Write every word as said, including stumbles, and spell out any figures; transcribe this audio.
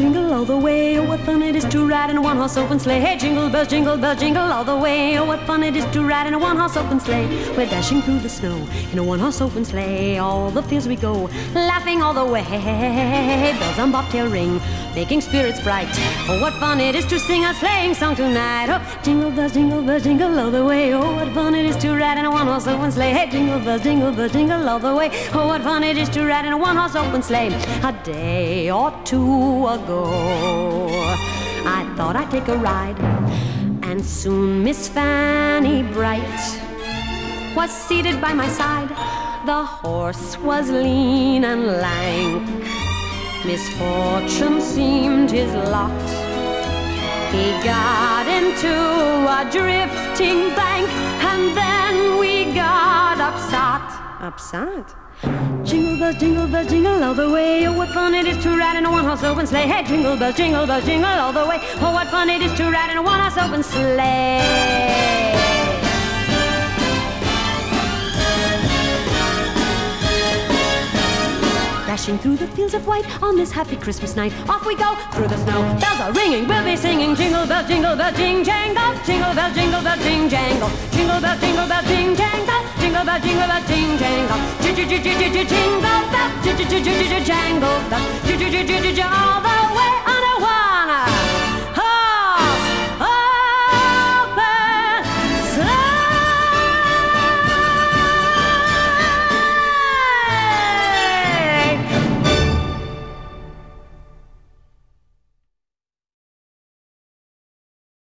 jingle all the way. Oh, what fun it is to ride in a one-horse open sleigh. Hey, jingle bells, jingle bells, jingle all the way. Oh, what fun it is to ride in a one-horse open sleigh. We're dashing through the snow in a one-horse open sleigh. All the fields we go, laughing all the way. Bells on bobtail ring, making spirits bright. Oh, what fun it is to sing a sleighing song tonight. Oh, jingle bells, jingle bells, jingle all the way. Oh, what fun it is to ride in a one-horse open sleigh. Hey, jingle bells, jingle bells, jingle all the way. Oh, what fun it is to ride in a one-horse open sleigh. A day or two ago, I thought I'd take a ride, and soon Miss Fanny Bright was seated by my side. The horse was lean and lank, misfortune seemed his lot. He got into a drifting bank, and then we got upset. Upset? Jingle bells, jingle bells, jingle all the way. Oh, what fun it is to ride in a one-horse open sleigh. Hey, jingle bells, jingle bells, jingle all the way. Oh, what fun it is to ride in a one-horse open sleigh. Dashing through the fields of white on this happy Christmas night. Off we go through the snow. Bells are ringing, we'll be singing. Jingle bell, jingle bell, jing jangle. Jingle bell, jingle bell, jing jangle. Jingle bell, jingle bell, jing jangle. Jingle bell, jingle bell, jing jangle. Jingle bell, jingle bell, jangle bell. All the way on a one.